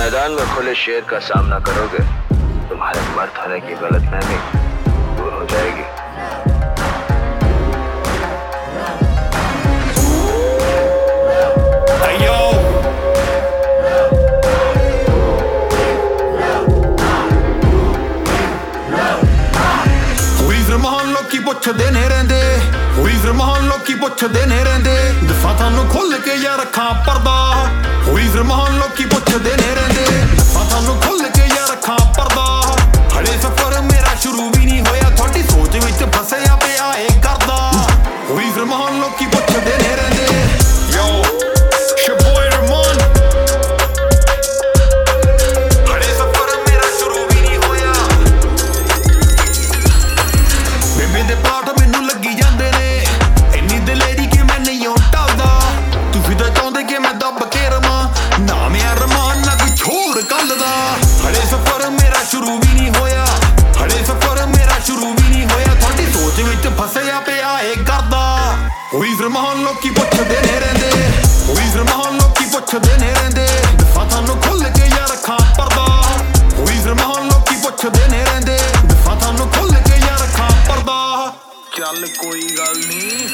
मैदान में खुले शेर का सामना करोगे, तुम्हारे मर्द होने की गलतफहमी दूर हो जाएगी। ਪੁੱਛਦੇ ਨੇ ਰਹਿੰਦੇ ਹੋਈ ਜ਼ਮਾਨ ਲੋਕੀ ਪੁੱਛਦੇ ਨੇ ਰਹਿੰਦੇ ਦਫਾ ਤੁਹਾਨੂੰ ਖੁੱਲ ਕੇ ਯਾਰ ਰੱਖਾਂ ਪਰਦਾ ਹੋਈ ਜ਼ਮਾਨ ਲੋਕੀ ਪੁੱਛਦੇ ਨੇ ਰਹਿੰਦੇ ਦਫਾ ਤੁਹਾਨੂੰ ਖੁੱਲ ਕੇ ਯਾਰ ਰੱਖਾਂ ਪਰਦਾ ਹਲੇ ਸਫ਼ਰ ਮੇਰਾ ਸ਼ੁਰੂ ਵੀ ਨਹੀਂ ਹੋਇਆ ਤੁਹਾਡੀ ਸੋਚ ਵਿੱਚ ਫਸਿਆ ਪਿਆ ਏ ਕਰਦਾ ਹੋਈ ਜ਼ਮਾਨ ਲੋਕੀ ਪੁੱਛਦੇ ਨੇ ਰਹਿੰਦੇ ਯੋ ਫਸਿਆ ਪਿਆ ਏ ਕਰਦਾ ਹੋਈ ਜ਼ਮਾਨ ਲੋਕੀ ਪੁੱਛਦੇ ਨੇ ਰਹਿੰਦੇ ਹੋਈ ਜ਼ਮਾਨ ਲੋਕੀ ਪੁੱਛਦੇ ਨੇ ਰਹਿੰਦੇ ਦਫਾ ਤੁਹਾਨੂੰ ਖੁੱਲ ਕੇ ਯਾਰ ਰੱਖਾਂ ਪਰਦਾ ਹੋਈ ਜ਼ਮਾਨ ਲੋਕੀ ਪੁੱਛਦੇ ਨੇ ਰਹਿੰਦੇ ਦਫਾ ਤੁਹਾਨੂੰ ਖੁੱਲ ਕੇ ਯਾਰ ਰੱਖਾਂ ਪਰਦਾ ਚੱਲ ਕੋਈ ਗੱਲ ਨਹੀਂ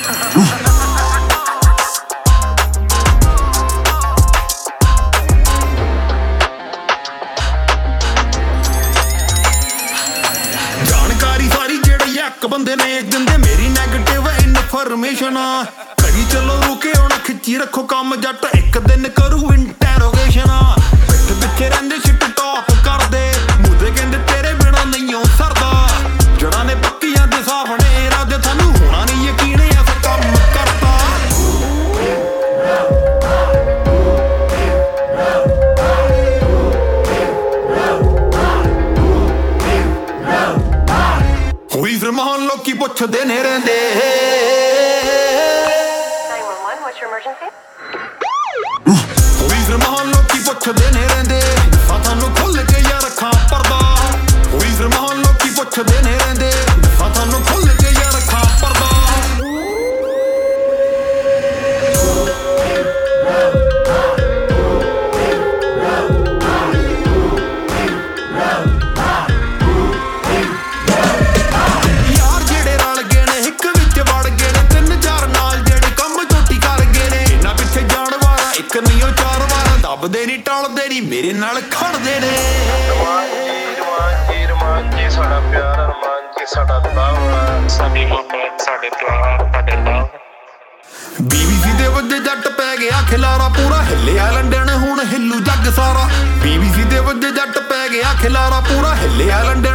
ਜਾਣਕਾਰੀ ਸਾਰੀ ਜਿਹੜੀ ਇੱਕ ਬੰਦੇ ਨੇ ਦਿੰਦੇ ਮੇਰੀ ਨੈਗੇਟਿਵ ਇਨਫੋਰਮੇਸ਼ਨ ਕਰੀ ਚਲੋ ਰੁਕੇ ਹੁਣ ਖਿੱਚੀ ਰੱਖੋ ਕੰਮ ਜੱਟ ਇੱਕ ਦਿਨ ਕਰੂ ਇੰਟਰੋਗੇਸ਼ਨ ਪਿੱਠ ਪਿੱਛੇ ਰਹਿੰਦੇ ਸ਼ਿਟ ਟਾਪ ਕਰਦੇ ਮੂਦੇ ਕਹਿੰਦੇ ਤੇਰੇ ਬਿਨਾ ਨਹੀਂ ਹੋ ਸਰਦਾ ਜੜਾਂ ਨੇ ਪੱਕੀਆਂ ਦੇ ਸਾਹਮਣੇ ਇਰਾਦੇ ਤੁਹਾਨੂੰ ਹੋਣਾ ਨਹੀਂ ਯਕੀਨ ਐਸਾ ਕੰਮ ਕਰਤਾ ਹੋਈ ਜ਼ਮਾਨ ਲੋਕੀ ਪੁੱਛਦੇ ਨੇ ਰਹਿੰਦੇ ਹੋਈ ਜ਼ਮਾਨ ਲੋਕੀ ਪੁੱਛਦੇ ਨੇ ਰਹਿੰਦੇ ਦਫਾ ਤੁਹਾਨੂੰ ਖੁੱਲ ਕੇ ਯਾਰ ਰੱਖਾਂ ਪਰਦਾ ਹੋਈ ਜ਼ਮਾਨ ਲੋਕੀ ਪੁੱਛਦੇ ਨੇ ਰਹਿੰਦੇ ਦਫਾ ਤੁਹਾਨੂੰ ਖੁੱਲ ਕੇ ਯਾਰ ਰੱਖਾਂ ਪਰਦਾ ਦੱਬਦੇ ਨੀ ਟਲਦੇ ਨੀ ਮੇਰੇ ਨਾਲ ਖੜਦੇ ਨੇ ਰਮਾਨ ਜੀ ਸਾਡਾ ਪਿਆਰ ਰਮਾਨ ਜੀ ਸਾਡਾ ਦੁਆ ਸਾਡੀ ਮੁਹੱਬਤ ਸਾਡੇ ਪਿਆਰ ਸਾਡੇ ਲਵ BBC ਦੇ ਵੱਜੇ ਜੱਟ ਪੈ ਗਿਆ ਖਿਲਾਰਾ ਪੂਰਾ ਹਿੱਲਿਆ ਲੰਡਨ ਹੁਣ ਹਿੱਲੂ ਜੱਗ ਸਾਰਾ BBC ਦੇ ਵੱਜੇ ਜੱਟ ਪੈ ਗਿਆ ਖਿਲਾਰਾ ਪੂਰਾ ਹਿੱਲਿਆ ਲੰਡਨ